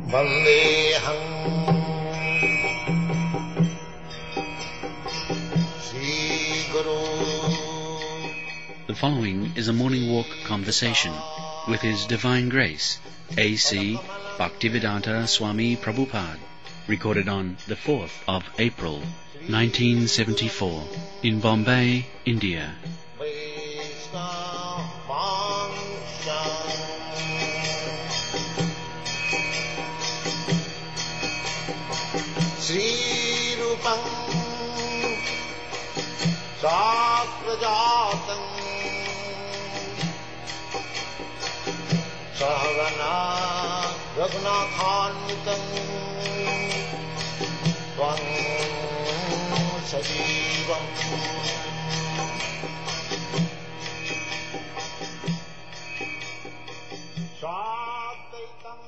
Vandeham Sri Guru. The following is a morning walk conversation with His Divine Grace, A.C. Bhaktivedanta Swami Prabhupada, recorded on the 4th of April, 1974, in Bombay, India. Sri Rupam Sakrajatam Sahagana Raghunathanvitam Tvam Sajivam Sadaitam.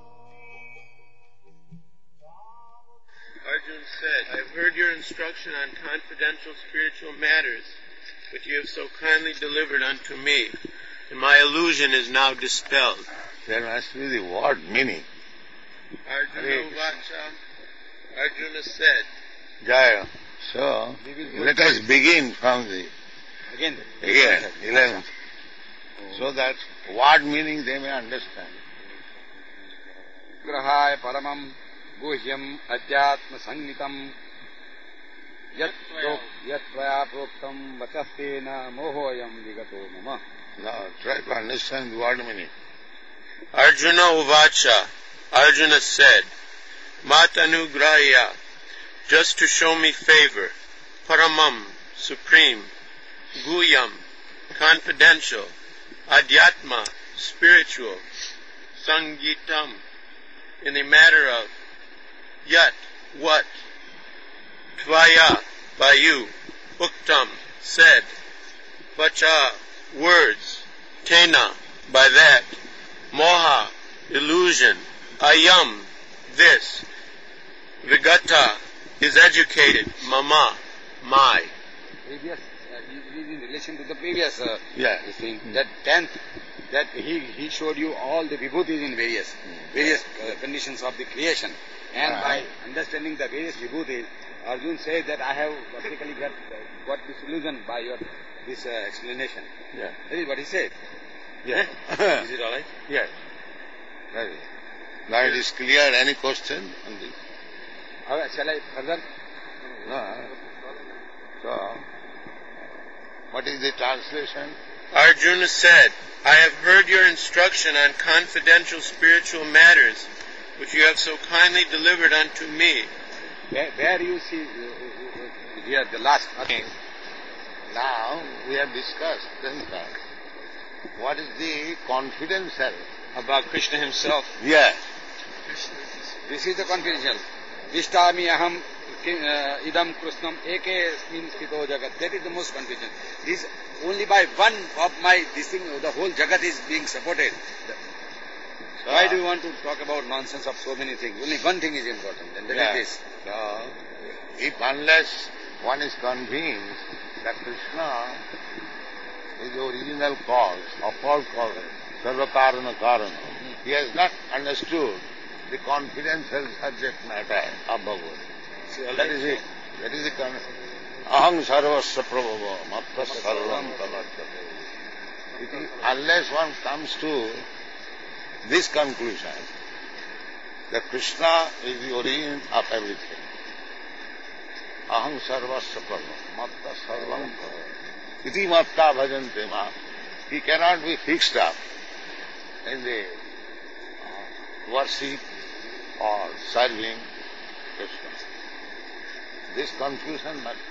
Arjuna said, I have heard your instruction on confidential spiritual matters, which you have so kindly delivered unto me, and my illusion is now dispelled. There must be the word meaning. Arjuna Vacha, Arjuna said, Jaya. So, let us begin from the again 11th, so that word meaning they may understand. Grahaya paramam guhyam adhyatma sangitam yat tvaya proktam vachastena mohoyam vigato mama. Now, try to understand the word meaning. Arjuna Uvacha, Arjuna said, Matanugrahya, just to show me favor, paramam, supreme, guyam, confidential, adhyatma, spiritual, sangitam, in the matter of yat, what, tvaya, by you, uktam, said, vacha, words, tena, by that, moha, illusion, ayam, this, vigata, is educated, mama, my. Previous, in relation to the previous thing, Mm. that 10th, that he showed you all the vibhutis in various conditions of the creation. And by understanding the various vibhutis, Arjuna says that I have practically got this illusion by this explanation. Yeah. That is what he said. Yeah. Is it all right? Yes. Right. Now it is clear. Any question on this? Shall I further? No. So, what is the translation? Arjuna said, I have heard your instruction on confidential spiritual matters, which you have so kindly delivered unto me. Where you see here the last thing. Now we have discussed what is the confidential About Krishna himself. Yes. This is the confidential. Vishtami aham idam krishnam ekesmin sthito jagat. That is the most confidential. This only by one of my this thing, the whole jagat is being supported. Why do you want to talk about nonsense of so many things? Only one thing is important, and that is this. So, if unless one is convinced that Krishna is the original cause of all causes, sarva karana karana, he has not understood the confidential subject matter of Bhagavad. That is it. That is the concept. Aham sarvasya prabhava, matta sarvam talattate. Unless one comes to this conclusion, that Krishna is the origin of everything. Aham sarvasya prabhava, matta sarvam talattate. Iti matta bhajante ma. He cannot be fixed up in the worship or serving Krishna. This confusion must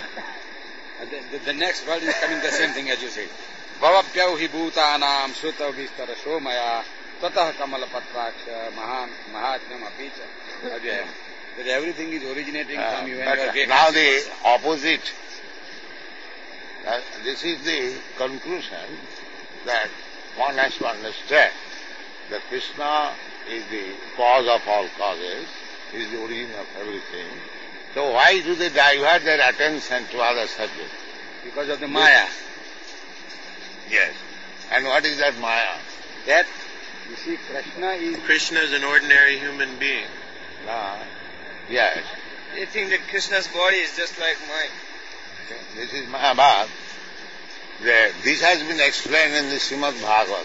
be there. The next word is coming the same thing as you said. Bhavapyau hi bhutanam shrutav vistarasho maya tatah kamala patraksha mahatmam apicha avyayam. That everything is originating from you and your greatness. Now the opposite. This is the conclusion that one has to understand that Krishna is the cause of all causes, is the origin of everything. So why do they divert their attention to other subjects? Because of the Maya. Yes. And what is that Maya? That You see, Krishna is an ordinary human being. Yes. They think that Krishna's body is just like mine. This is Mahabharata. This has been explained in the Srimad Bhagavatam.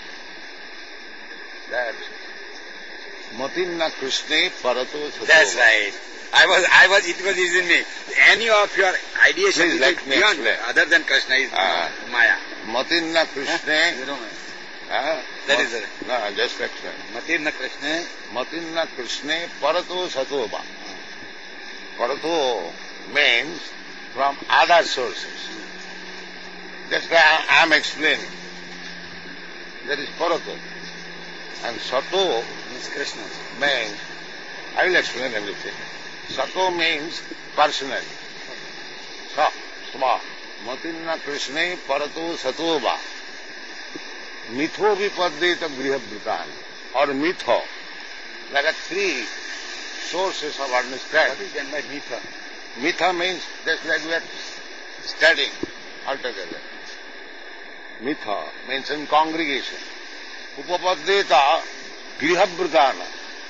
That Matinna Krishna Parato Sato. That's right. It was in me. Any of your ideas Please let me beyond, explain. other than Krishna is Maya. Matinna Krishna. You know, That is it. No, just explain. Matirna Krishna. Matinna Krishna Parato Satoba. Parato means from other sources. That's why I am explaining. That is Parato. And Sato Means Krishna. means, I will explain everything. Sato means personally. Sama. Matinna Krishna Parato Satoba. Mitho vipaddeta grihabhritan. Or mitho. There are three sources of understanding. What is meant by Mitha? Mitha means that's like we are studying altogether. Mitha means in congregation. Upapaddeta grihabhritana.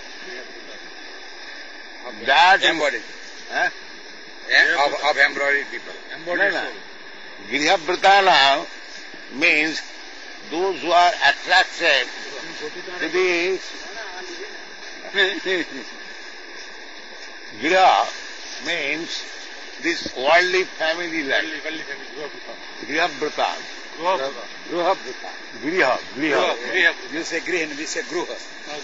That Embodied. Of embodied people. Grihabhritana means those who are attracted to the Griha means this worldly family life. Grihabhrita. Griha. You say Griha, we say Gruha.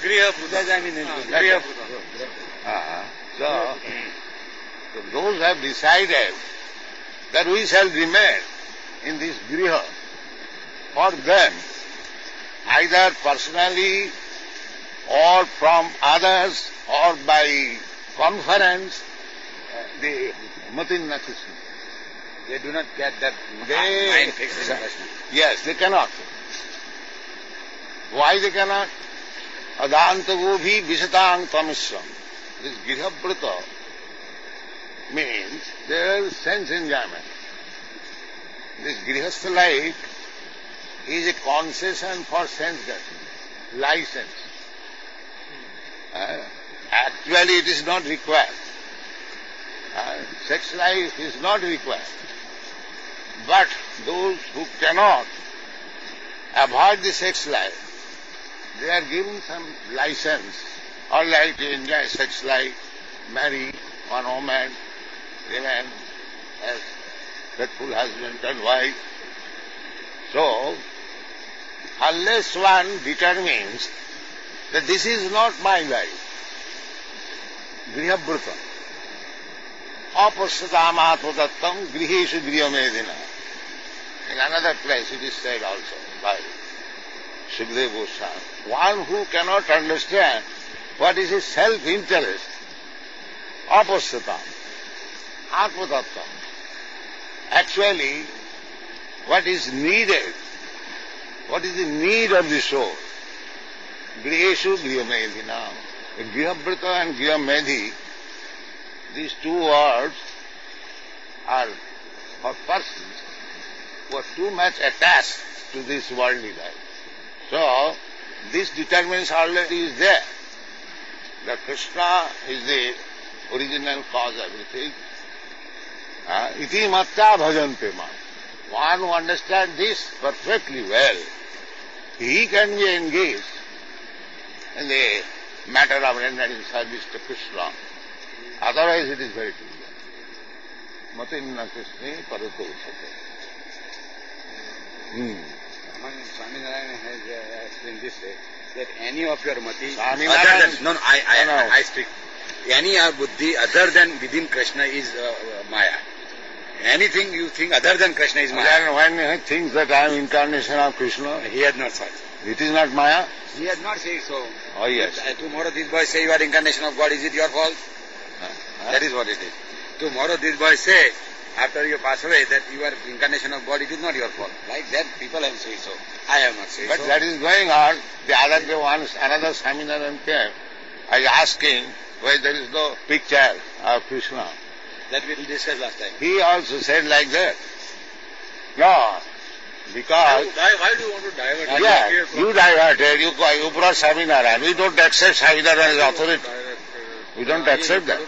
So those have decided that we shall remain in this Griha. For them, either personally or from others or by conference, the Matinna Krishna. They do not get that They- mind fixed in Krishna. Yes, they cannot. Why they cannot? Adantagovhi visatang tamisam. This Grihabrata means there is sense enjoyment. This Grihastha life is a concession for sense getting, license. Actually it is not required. Sex life is not required. But those who cannot avoid the sex life, they are given some license, all right, to enjoy sex life, marry one woman, remain as faithful husband and wife. So, unless one determines that this is not my life, grihabhrita, apasyatam atmatattam griheshu griyamedina. In another place it is said also by Sukadeva Goswami. One who cannot understand what is his self-interest, apasyatam, atmatattam. Actually, what is needed, what is the need of the soul? Griheshu griyamedina. Grihabhrita and griyamedhi, these two words are for persons who are too much attached to this worldly life. So, this determination already is there. That Krishna is the original cause of everything. Iti matta bhajante ma. One who understands this perfectly well, he can be engaged in the matter of rendering service to Krishna. Otherwise it is very difficult. Matinna Krishna parato sate. Swami Narayan has explained this way, that any of your mati, Swami other Narayan- than, no, I speak, any buddhi other than within Krishna is Maya. Anything you think other than Krishna is Maya. Then when he thinks that I am incarnation of Krishna, He has not thought. it is not Maya? He has not said so. Oh yes. Tomorrow this boy say you are incarnation of God, is it your fault? That is what it is. Tomorrow this boy say, after you pass away, that you are incarnation of God, it is not your fault. Like that, people have said so. I have not said But so. that is going on. The other day another Swami Narayan came. I asked him why there is no picture of Krishna. That we discussed last time. He also said like that. No, Because, Why do you want to divert? yeah, you diverted, you brought Swaminarayan. We don't accept Swaminarayan as authority. We don't accept that.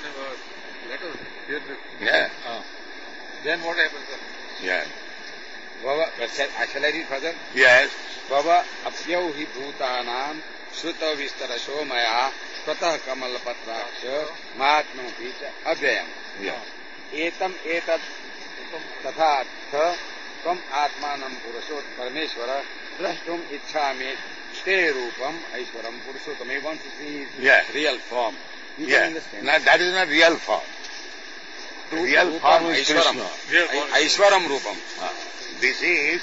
Yeah. Then what happens, sir? Yeah. Bhava, shall I read further? Yes. Bhava apyau hi bhutanam sutta vistarasho maya tatah kamalpatraksha mahatma picha avyayam. Yeah. Etam etat tatha tha tvam atmanam purusot parmeshwara drashtum ichhami te rupam aishwaram purusottam. He wants to see his Yeah. real form. You Yeah. can understand. Now that is not real form. Real form is Krishna. Aishwaram rupam. This is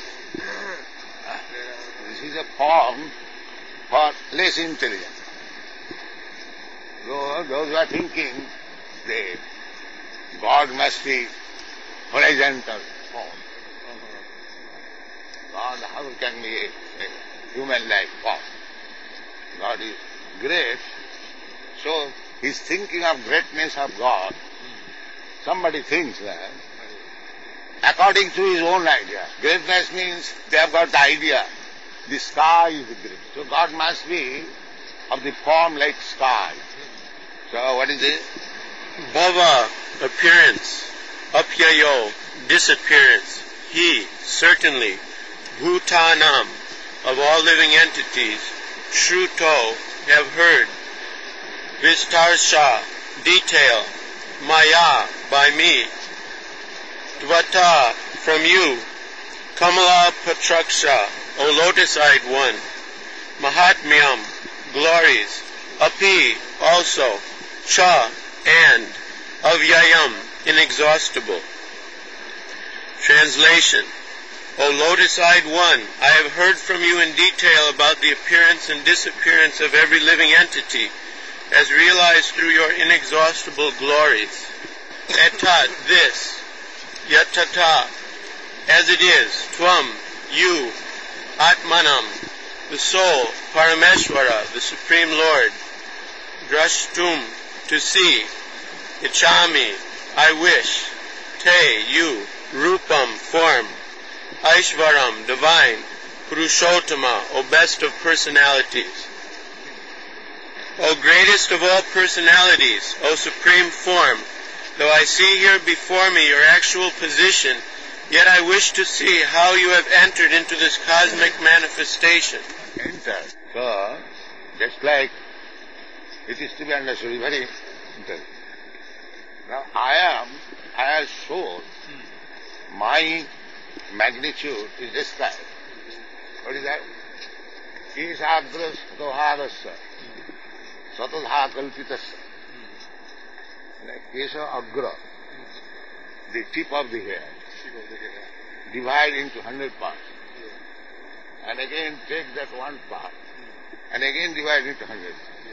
a form for less intelligent. Those who are thinking that God must be horizontal form. God, how can be a human-like form? God is great, so he's thinking of greatness of God. Somebody thinks that according to his own idea. Greatness means they have got the idea. The sky is great. So God must be of the form like sky. So what is it? Bhava, appearance. Apyayo, disappearance. He, certainly. Bhutanam, of all living entities. Shruto, have heard. Vistarsha, detail. Maya, by me. Tvata, from you. Kamala Patraksha, O lotus-eyed one. Mahatmyam, glories. Api, also. Cha, and. Avyayam, inexhaustible. Translation. O lotus-eyed one, I have heard from you in detail about the appearance and disappearance of every living entity, as realized through your inexhaustible glories. Etat, this. Yatata, as it is. Tvam, you. Atmanam, the soul. Parameshwara, the Supreme Lord. Drashtum, to see. Ichami, I wish. Te, you. Rupam, form. Aishvaram, divine. Purushottama, O best of personalities. O greatest of all personalities, O supreme form, though I see here before me your actual position, yet I wish to see how you have entered into this cosmic manifestation. Entered. So, just like it is to be understood, very interesting. Now I have shown my magnitude is described. What is that? Kesagras dohadasya satadha kalpitasya. Kesha agra, the tip of the hair, divide into 100 parts. And again take that one part, and again divide into 100.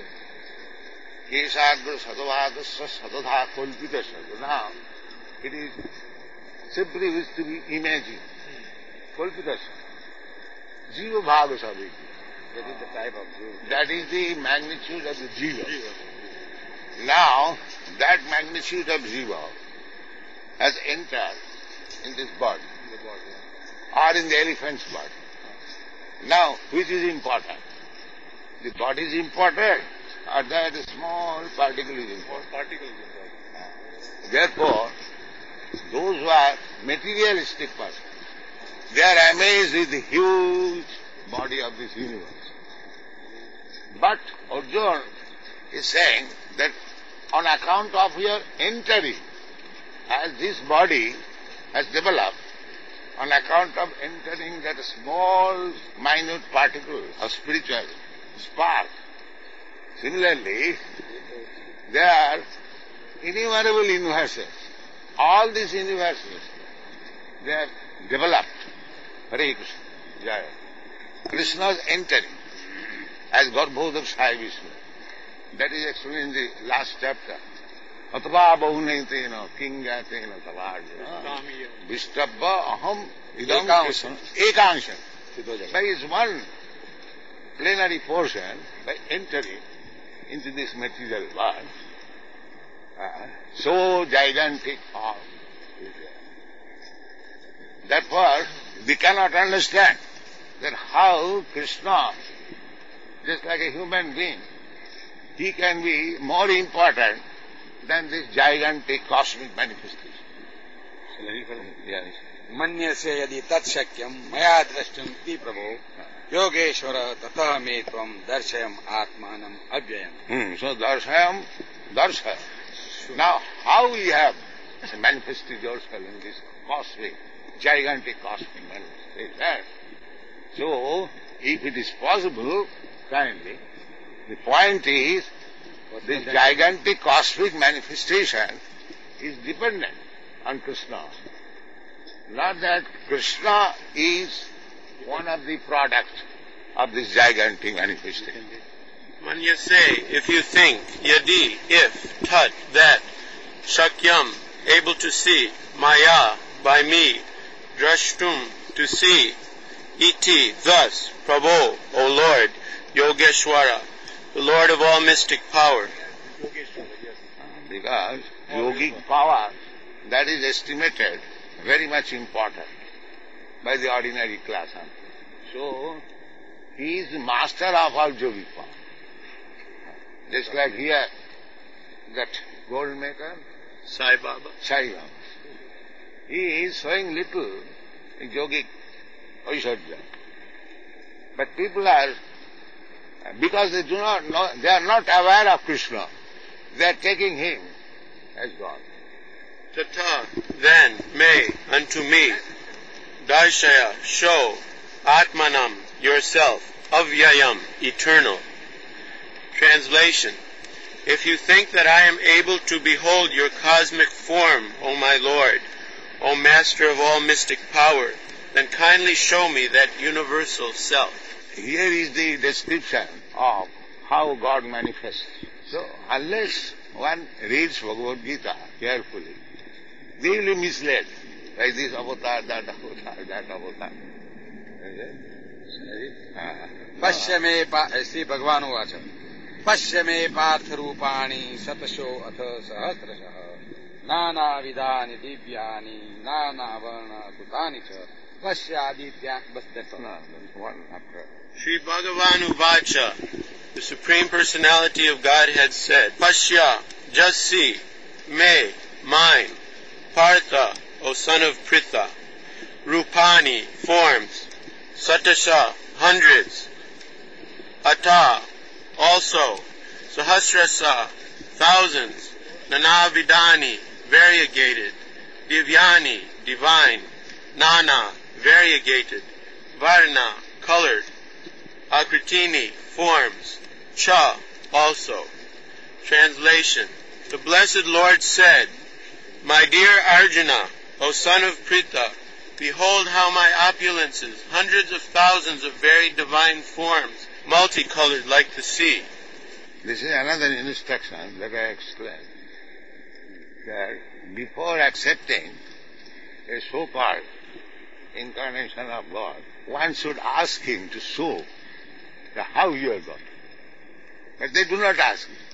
Kesagra sadavadasya sadadha kalpitasya. Now, it is simply is to be imagined. Kalpitasya. Jiva bhava sabhi. That is the type of Jiva. That is the magnitude of the Jiva. Now, that magnitude of Jiva has entered in this body, or in the elephant's body. Now, which is important? The body is important, or that small particle is important? Therefore, those who are materialistic persons, they are amazed with the huge body of this universe. But Arjuna is saying that on account of your entering, as this body has developed, on account of entering that small, minute particle of spiritual spark, similarly, there are innumerable universes. All these universes, they are developed. Hare Krishna. Jaya. Krishna's entering as Garbhodak Sai Vishnu. That is explained in the last chapter. Atva bahunetena kingatena tavarjana Vishtabba aham idam Krishna. Ekanshan. By his one plenary portion, by entering into this material world, so gigantic form is there. Therefore, we cannot understand that how Krishna, just like a human being, he can be more important than this gigantic cosmic manifestation. Yes. मन्यसे यदि तत्शक्यम मया द्रष्टुम इति प्रभो योगेश्वर ततः मे त्वं दर्शयम आत्मानम अव्ययम. So darshayam, darsha. Now how you have manifested yourself in this cosmic, gigantic cosmic manifestation? So, if it is possible, kindly, the point is, this gigantic cosmic manifestation is dependent on Krishna. Not that Krishna is one of the products of this gigantic manifestation. When you say, if you think, yadi, if, tat, that, shakyam, able to see, maya, by me, drashtum, to see, iti, thus, prabho, O Lord, Yogeshwara, the Lord of all mystic power. Because yogic power, that is estimated very much important by the ordinary class. So, he is the master of all yogic power. Just like here, that gold maker, Sai Baba. Sai Baba. He is showing little yogic Aishwarya. But people are, because they do not know, they are not aware of Krishna, they are taking him as God. Tata, then, may, unto me, darshaya, show, atmanam, yourself, avyayam, eternal. Translation. If you think that I am able to behold your cosmic form, O my Lord, O Master of all mystic power, then kindly show me that universal self. Here is the description of how God manifests. So, unless one reads Bhagavad Gita carefully, they will be misled by this avatar, that avatar, that avatar. पश्य मे श्री भगवान उवाच पश्य मे पार्थ रूपाणि शतशो अथ सहस्रशः नानाविधानि दिव्यानि नानावर्णकृतानि च पश्यादित्यान्. Sri Bhagavan Uvacha, the Supreme Personality of Godhead said, Pashya, just see, me, mine, Partha, O son of Pritha, Rupani, forms, Satasha, hundreds, Ata, also, Sahasrasa, thousands, Nanavidani, variegated, Divyani, divine, Nana, variegated, Varna, colored, Akritini, forms, Cha, also. Translation. The Blessed Lord said, My dear Arjuna, O son of Pritha, behold how my opulences, hundreds of thousands of very divine forms, multicolored like the sea. This is another instruction that I explained, that before accepting a so-called incarnation of God, one should ask him to show how you are God. But they do not ask him.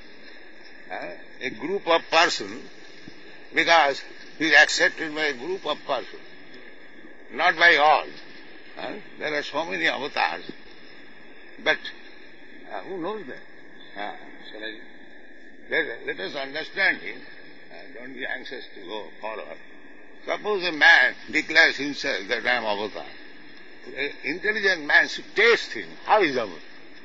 A group of persons, because he is accepted by a group of persons, not by all. There are so many avatars, but who knows that? Let us understand him. Don't be anxious to go forward. Suppose a man declares himself that I am avatar. An intelligent man should taste him. How is avatar?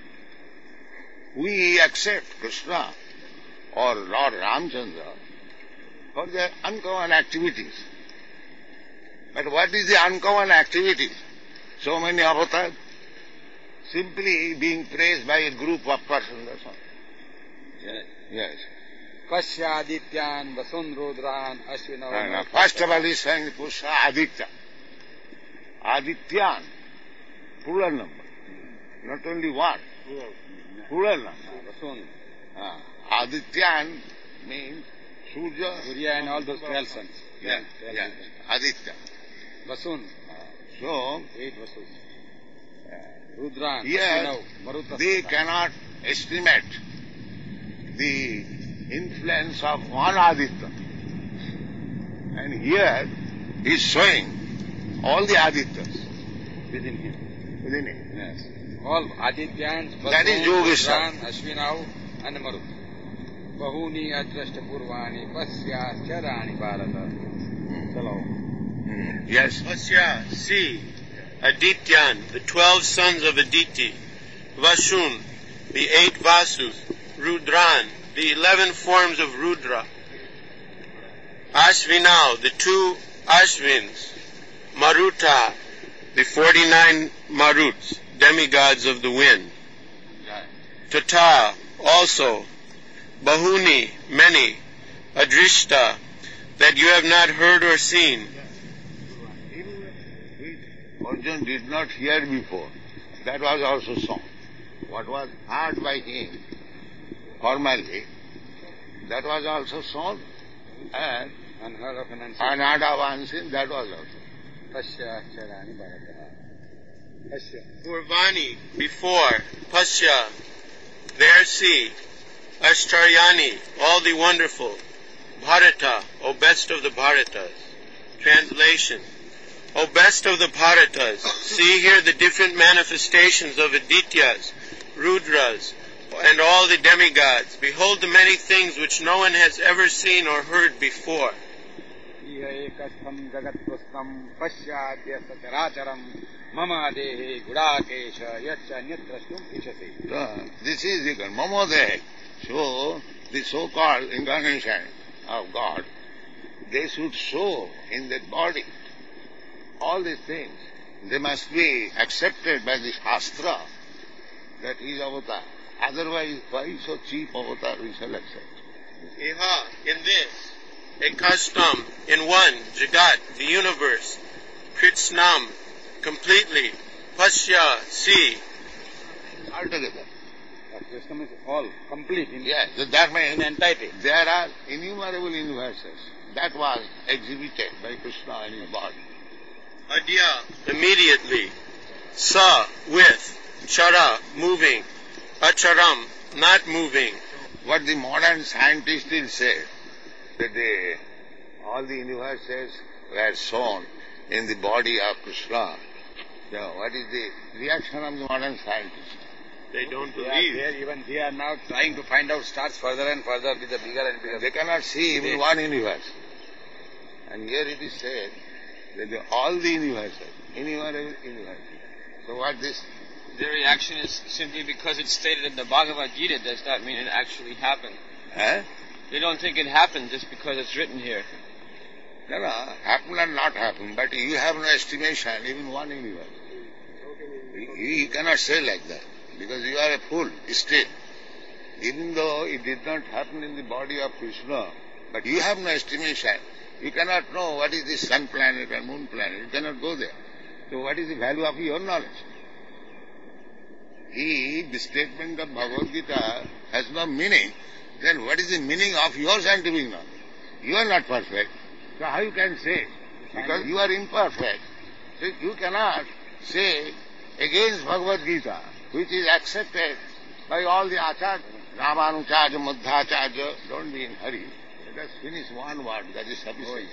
We accept Krishna or Lord Ramchandra for their uncommon activities. But what is the uncommon activity? So many avatars simply being praised by a group of persons. That's all. Yes. पश्यादित्यान् वसुन् रुद्रान् अश्विनौ. First of all, he is saying Pusha Aditya. Adityan, plural number. Not only one. Plural number. Vasun. Adityan means Surya and all those 12 suns. Yeah. Aditya. Vasun. So, 8 Vasus. Rudran. Here, they cannot estimate the influence of one Aditya. And here he is showing all the Adityas Within him. within him. Yes. All Adityans, That is Yogeshwar. Rudran, Ashwinau and Marut. Bahuni adrashta purvani pasya charani bharata. Chalo. Yes. Pasya, see, Adityan, the 12 sons of Aditi, Vashun, the 8 Vasus, Rudran, the 11 forms of Rudra, Ashvinau, the 2 Ashvins, Maruta, the 49 Maruts, demigods of the wind, Tata, also, Bahuni, many, Adrishta, that you have not heard or seen. Arjuna did not hear before. That was also song. What was heard by him formally, that was also song. And Unheard of and unseen. unheard of unseen, that was also. Pasya charani bharata. Pasya. Purvani, before, Pasya, there see, Ashtaryani, all the wonderful, Bharata, O best of the Bharatas. Translation, O best of the Bharatas, see here the different manifestations of Adityas, Rudras, and all the demigods. Behold the many things which no one has ever seen or heard before. Iha ekastham jagat prastham pasyadya sataracharam mama dehe gudakesha yatcha nyatrashtum ichase. This is the Mamode. So, the so-called incarnation of God, they should show in their body all these things. They must be accepted by the Shastra that he is avatar. Otherwise, why so cheap avatar we shall accept? Iha, in this, Ekastam, in one, Jagat, the universe, Kritsnam, completely, Pasya, see. Altogether. Krishna is all, complete in, Yes, that means in entirety. there are innumerable universes that was exhibited by Krishna in his body. Adya, immediately, Sa, with, Chara, moving, Acharam, not moving. What the modern scientists will say, that all the universes were shown in the body of Krishna. So what is the reaction of the modern scientists? They don't They believe. even they are now trying to find out stars further and further with the bigger and bigger. They cannot see even one universe. And here it is said that all the universes, innumerable universes. So what this? Their reaction is simply because it's stated in the Bhagavad Gita does not mean it actually happened. Eh? They don't think it happened just because it's written here. No, happen and not happen, but you have no estimation, even one universe. You cannot say like that, because you are a fool still. Even though it did not happen in the body of Krishna, but you have no estimation. You cannot know what is the sun planet and moon planet. You cannot go there. So what is the value of your knowledge? If the statement of Bhagavad Gita has no meaning, then what is the meaning of your scientific knowledge? You are not perfect. So how you can say? Because you are imperfect. So you cannot say against Bhagavad Gita, which is accepted by all the Acharya, Ramanucharya, Madhacharya. Don't be in a hurry. Let us finish one word, that is sufficient.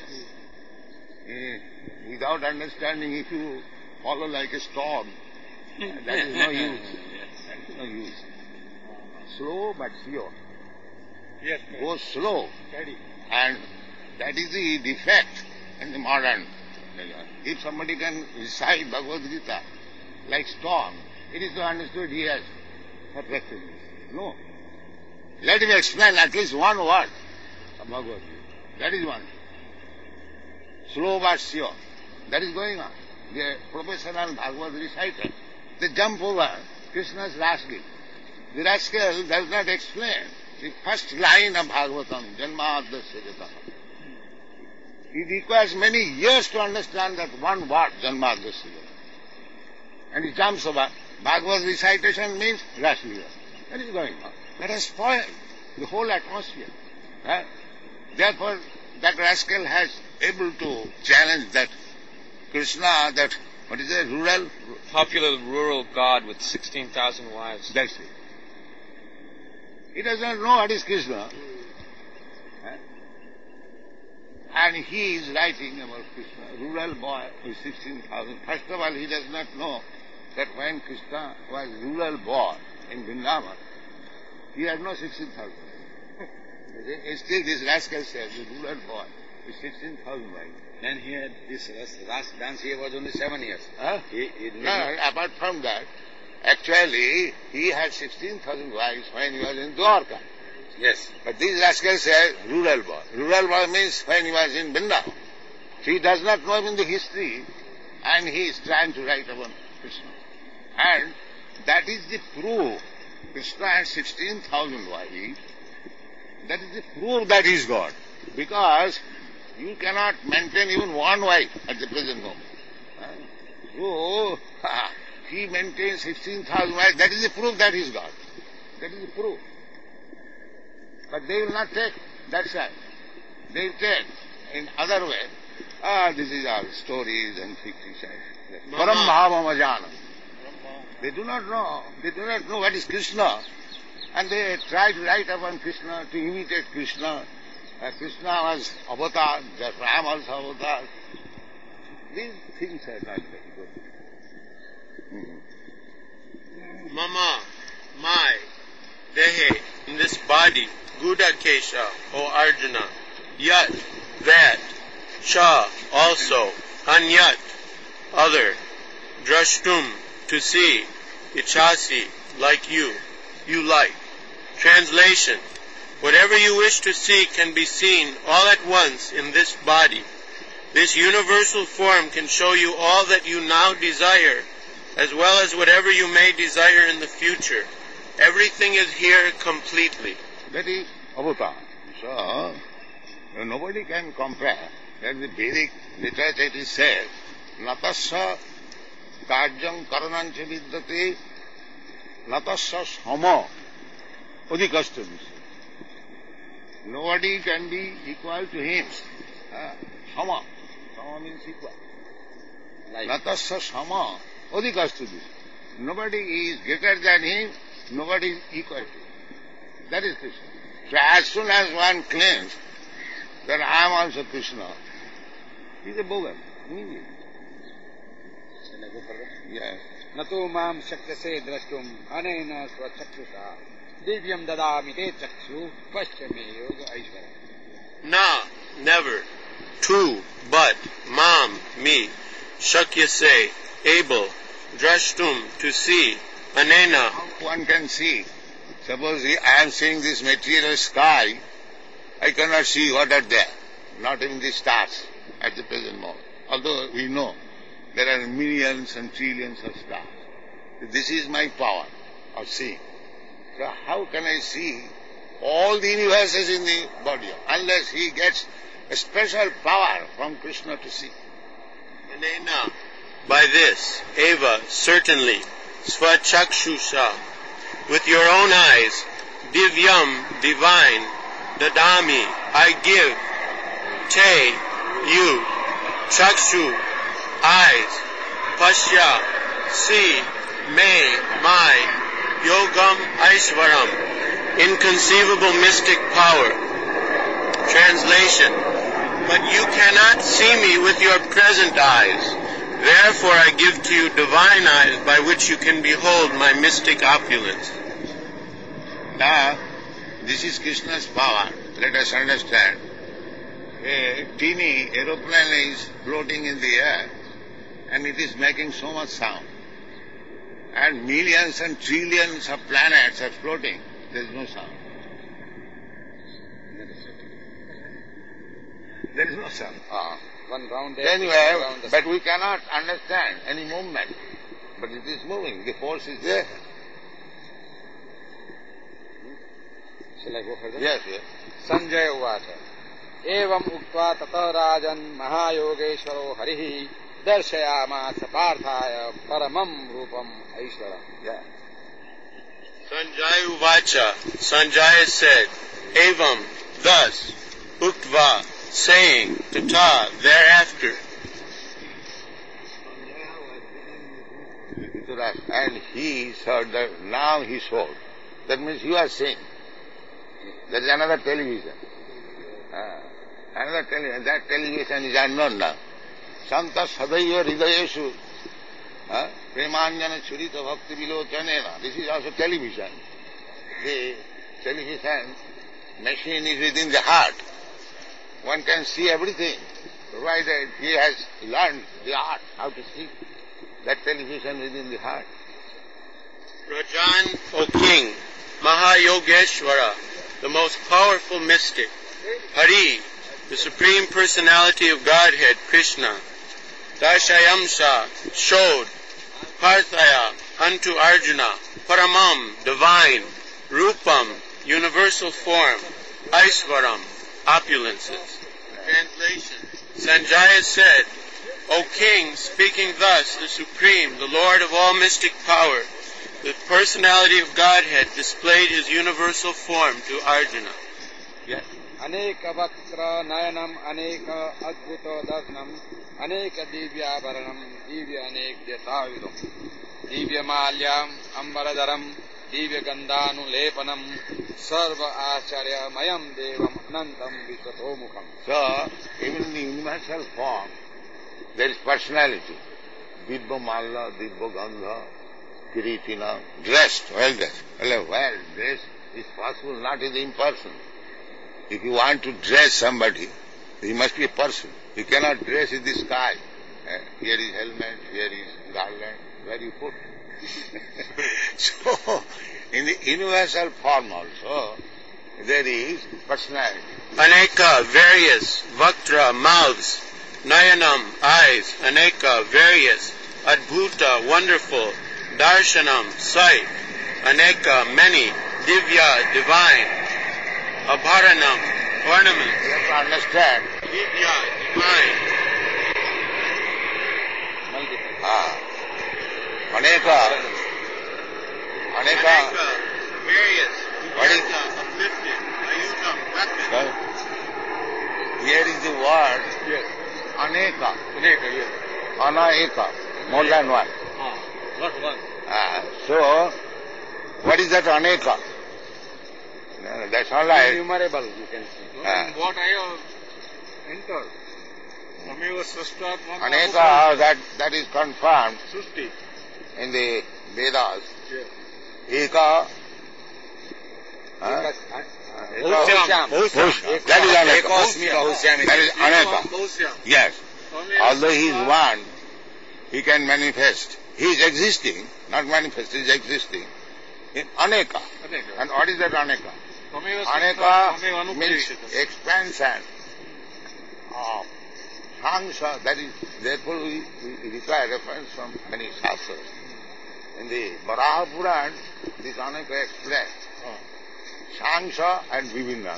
Without understanding, if you follow like a storm, that is no use. That is no use. Slow but sure. Yes, Go slow. steady. And that is the defect in the modern religion. If somebody can recite Bhagavad Gita like storm, it is not understood he has perfected this. No. Let him explain at least one word of Bhagavad Gita. That is one. Slow but sure. That is going on. The professional Bhagavad reciter, they jump over Krishna's rascal. The rascal does not explain the first line of Bhagavatam, Janmadasya Jataha. It requires many years to understand that one word, Janmadasya Jataha. And he jumps over. Bhagavad recitation means rascal. That is going on. That has spoiled the whole atmosphere. Therefore, that rascal has able to challenge that Krishna, that, what is it, rural? Popular rural god with 16,000 wives. That's it. He does not know what is Krishna. And he is writing about Krishna, rural boy with 16,000. First of all, he does not know that when Krishna was rural boy in Vrindavan, he had no 16,000. Still this rascal says, the rural boy with 16,000 wives. When he had this last dance, he was only 7 years. Huh? No, apart from that, actually, he had 16,000 wives when he was in Dwarka. Yes. But this rascal says, rural boy. Rural boy means when he was in Vrindavan. He does not know even the history, and he is trying to write about Krishna. And that is the proof. Krishna had 16,000 wives. That is the proof that he is God. Because you cannot maintain even one wife at the present moment. So, he maintains 16,000 wives. That is the proof that he is God. That is the proof. But they will not take that side. They will take in other way. This is all stories and fictions. Param Bhavam Ajana. They do not know. They do not know what is Krishna. And they try to write upon Krishna, to imitate Krishna. Krishna was avatar, therefore I am also avatar. These things are not very good. Mama, my, dehe, in this body, Gudakesha, O Arjuna, yat, that, cha, also, anyat, other, drashtum, to see, ichasi, like you like. Translation: whatever you wish to see can be seen all at once in this body. This universal form can show you all that you now desire, as well as whatever you may desire in the future. Everything is here completely. That is avatar. So, nobody can compare. That the Vedic literature it is said, natasya karyam karanancha vidyate natasya sama adhikastha. Nobody can be equal to him. Sama. Sama means equal. Natasya sama adhikastha. Nobody is greater than him, nobody is equal to him. That is Krishna. So as soon as one claims that I am also Krishna, he is a bogan. Yes. Nato mam shakyase drashtum anena svachakshusa divyam dadami te chakshu paschame yoga aishvara. Na, never. Tu, but. Mam, me. Shakyase, able. Drashtum, to see. Anena. One can see. Suppose I am seeing this material sky, I cannot see what are there. Not even the stars at the present moment. Although we know there are millions and trillions of stars. This is my power of seeing. So how can I see all the universes in the body unless he gets a special power from Krishna to see? Anena. By this, eva, certainly, svachakshusha, with your own eyes, divyam, divine, dadami, I give, te, you, chakshu, eyes, pashya, see, me, my, yogam, aishvaram, inconceivable mystic power. Translation: but you cannot see me with your present eyes. Therefore I give to you divine eyes by which you can behold my mystic opulence. Now, this is Krishna's power. Let us understand. A teeny aeroplane is floating in the air and it is making so much sound. And millions and trillions of planets are floating. There is no sound. There is no sound. One round there. Anyway, but we cannot understand any movement. But it is moving. The force is there. Shall I go further? Yes, yes. Sanjaya Uvacha. Evam uktva tata rajan mahayogeshwaro harihi darshayamasa parthaya paramam rupam aishvara. Yeah. Sanjaya Uvacha. Sanjaya said, Evam, thus, uktva, saying, tata, thereafter. And he heard that now he saw. That means you are seeing. There is another television. Another television, that television is unknown now. Santa Sadaiva Hridayeshu Premanjana Churita Bhakti Vilochanena. This is also television. The television machine is within the heart. One can see everything, provided he has learned the art, how to see that television within the heart. Rajan, O King, Mahayogeshwara, the most powerful mystic, Hari, the Supreme Personality of Godhead, Krishna, Dashayamsa, showed, Parthaya, unto Arjuna, Paramam, divine, Rupam, universal form, Aisvaram, opulences. Translation. Sanjaya said, O King, speaking thus, the Supreme, the Lord of all mystic power, the personality of Godhead displayed his universal form to Arjuna. Yes. Aneka Vaktra Nayanam, Aneka Adbhuta Dasnam, Aneka Divya Bharanam, Divya Anek Detavidam, Divya Malyam, Ambaradaram, Divya Gandhanu Lepanam, Sarva Acharya Mayam Devam Anantam Visatomukham. So, even in the universal form, there is personality. Dibba Malla, Dibba Gandha, Kiritina, dressed, well dressed. Well dressed is possible not in the impersonal. If you want to dress somebody, he must be a person. You cannot dress in the sky. Here is helmet, here is garland, where you put. So, in the universal form also, there is personality. Aneka, various, Vaktra, mouths, Nayanam, eyes, Aneka, various, Adbhuta, wonderful, Darshanam, sight, Aneka, many, Divya, divine, Abharanam, ornament. You have to understand. Divya, divine. Aneka, various, What is- Vyasa, uplifted, Ayutam, weapon. here is the word Yes. Aneka, Aneka, yes. Anaeka, more than one. Not one. So, what is that Aneka? No, that's all right. Innumerable, you can see. What I have entered. Sameva Srashta Aneka, that is confirmed Sushti. in the Vedas. Yes. Eka, Bahusyam. that is Aneka. Ekosmi Bahusyam. That is Aneka. Bhusya. Yes. Although he is one, he can manifest. He is existing, not manifest, he is existing in Aneka. And what is that Aneka? Aneka means expansion of Shangsha, that is, therefore we require reference from many shastras. In the Varaha Puran, this Aneka explains Shangsha and Vibhindan.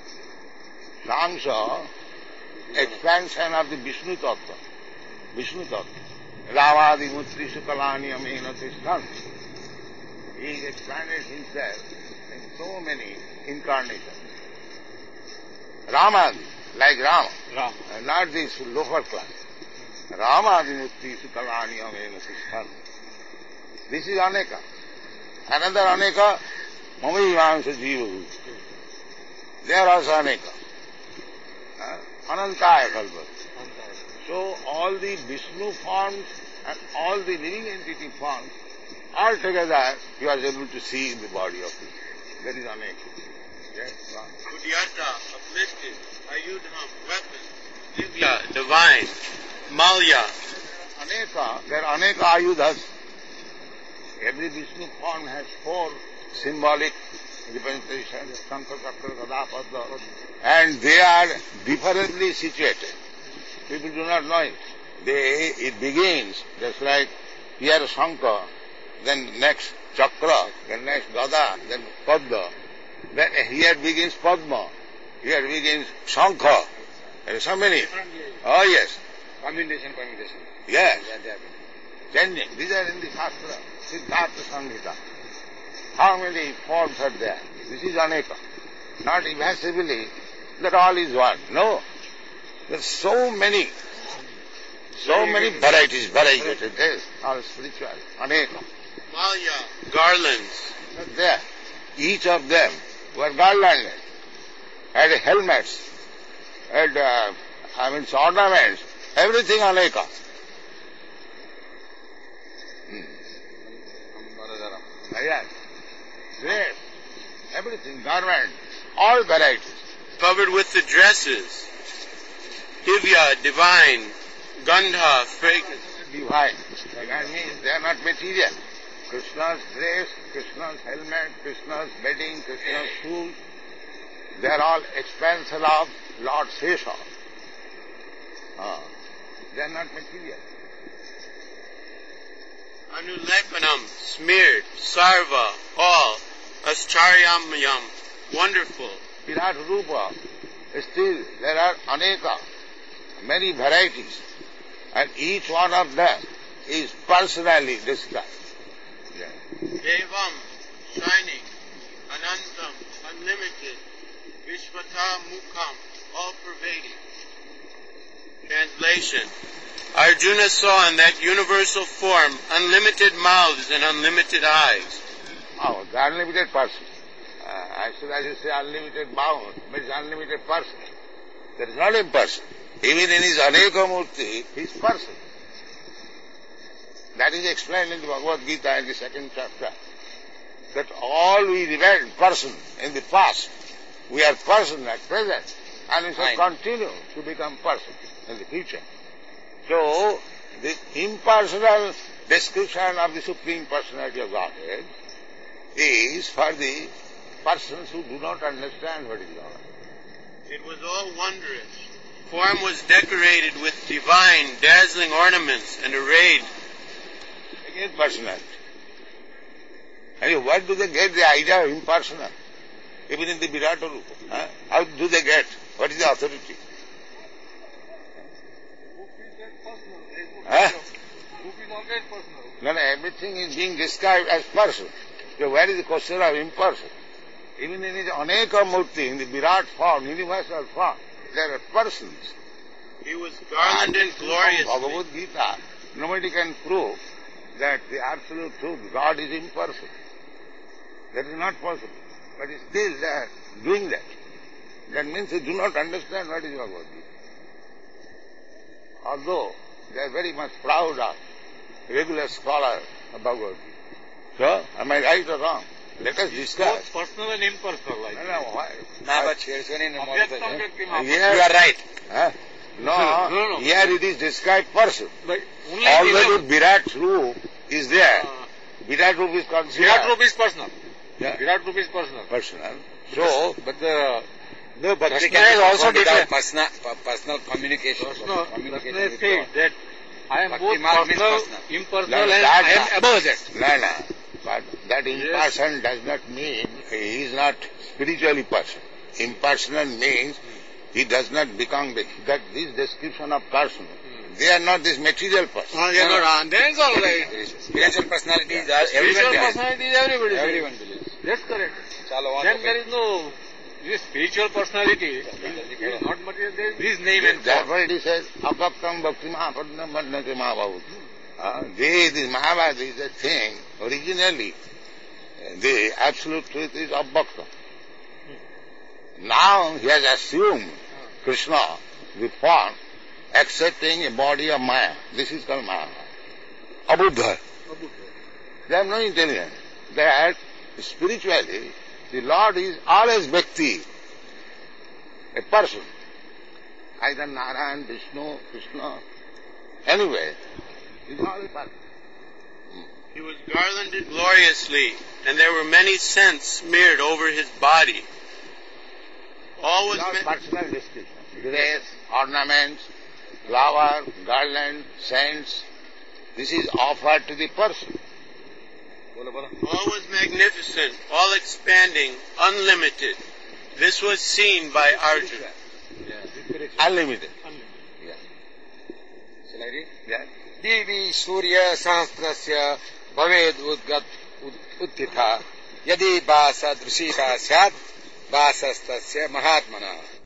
Shangsha, expansion of the Vishnu Tattva. Vishnu Tattva. Ravadi Mutri Sukalani Amena Tishthan. He expanded himself in so many incarnations. Ramadi, like Rama, not this lower class. Ramadi Mutri Sukalani Amena Tishthan. This is Aneka. Another Aneka, Mamayivansa Jiva. They are also Aneka. Anantaya Kalpa. So all the Vishnu forms and all the living entity forms, all together you are able to see in the body of it. That is Aneka. Yes, Udyata, uplifted, Ayudham, weapon, Divya, divine, Malya, Aneka, there are Aneka Ayudhas. Every Vishnu form has four symbolic representations, Shankha, Chakra, Gada, Padma, and they are differently situated. People do not know it. It begins just like here Shankha, then next Chakra, then next Gada, then Padma. Then here begins Padma, here begins Shankha. There are so many. Oh yes. Combination. Yes. Yeah, they have been. Changing. These are in the Shastra, Siddhartha Samhita. How many forms are there? This is Aneka. Not evasively that all is one. No. There are so many varieties, variegated. There, all spiritual. Aneka. Malya, garlands, Not there. Each of them were garlanded, had helmets, and ornaments, everything aneka. Yes. Dress, everything, garment, all varieties. Covered with the dresses, divya, divine, gandha, fragrance. Divine. That means they are not material. Krishna's dress, Krishna's helmet, Krishna's bedding, Krishna's shoes, they are all expansion of Lord Sesha. They are not material. Anulepanam, smeared, sarva, all, ascharyamayam, wonderful. Virat Rupa, still there are aneka, many varieties, and each one of them is personally described. Devam, shining, anantam, unlimited, vishvata mukham, all-pervading. Translation. Arjuna saw in that universal form unlimited mouths and unlimited eyes. Oh, the unlimited person. I should say unlimited mouth, but it's unlimited person. That is not impersonal. Even in his Aneka Murti, he is person. That is explained in the Bhagavad Gita in the second chapter. That all we remain person in the past, we are person at present, and we shall continue to become person in the future. So, the impersonal description of the Supreme Personality of Godhead is for the persons who do not understand what is God. It was all wondrous. Form was decorated with divine, dazzling ornaments and arrayed. Again, personality. And where do they get the idea of impersonal? Even in the Virata Rupa. How do they get? What is the authority? No, everything is being described as person. So where is the question of impersonal? Even in his Aneka Murti, in the Virat form, universal form, there are persons. He was garlanded gloriously. Bhagavad Gita, nobody can prove that the absolute truth, God is impersonal. That is not possible. But still they are doing that. That means they do not understand what is Bhagavad Gita. Although they are very much proud of regular scholars of Bhagavad Gita. So, am I right or wrong? Let us discuss. Both personal and impersonal. Like No, why? You are right. Huh? No, here it is described person. But only Already Virat Roop is there. Virat Roop is considered. Virat Roop is personal. Yeah. Virat Roop is personal. Personal. So, But the Krishna is also without different. personal communication. Krishna Communication is with saying God. that I am Bhakti both mark means personal, personal. impersonal, No, and that- I am above that. no. But that impersonal does not mean he is not spiritually person. Impersonal means he does not become that this description of person. They are not this material person. Then it's all right. Spiritual personality is Spiritual everyone believes. personality is everybody. Everyone believes. That's correct. Chalo, Then there is no this spiritual personality. It is not material. There is his name and form. Therefore it is said, Abhaktam Bhakti Mahapadnam Bandhate Mahabhavut. This Mahabharata is a thing, originally, the absolute truth is Abhaktam. Now he has assumed Krishna, the form, accepting a body of Maya. This is called Maya. Abuddha. They have no intelligence. That spiritually, the Lord is always Bhakti, a person. Either Narayan, Vishnu, Krishna, anyway, he's always a person. He was garlanded gloriously, and there were many scents smeared over his body. All was Without personal description. Dress, ornaments, flower, garland, scents. This is offered to the person. all was magnificent, all expanding, unlimited. This was seen by Arjuna. Unlimited. Shall I read? Yeah. Devi Surya Sahasrasya Bhaved Udgat Uttitha Yadi Basa Drushita Syat Basastasya Mahatmana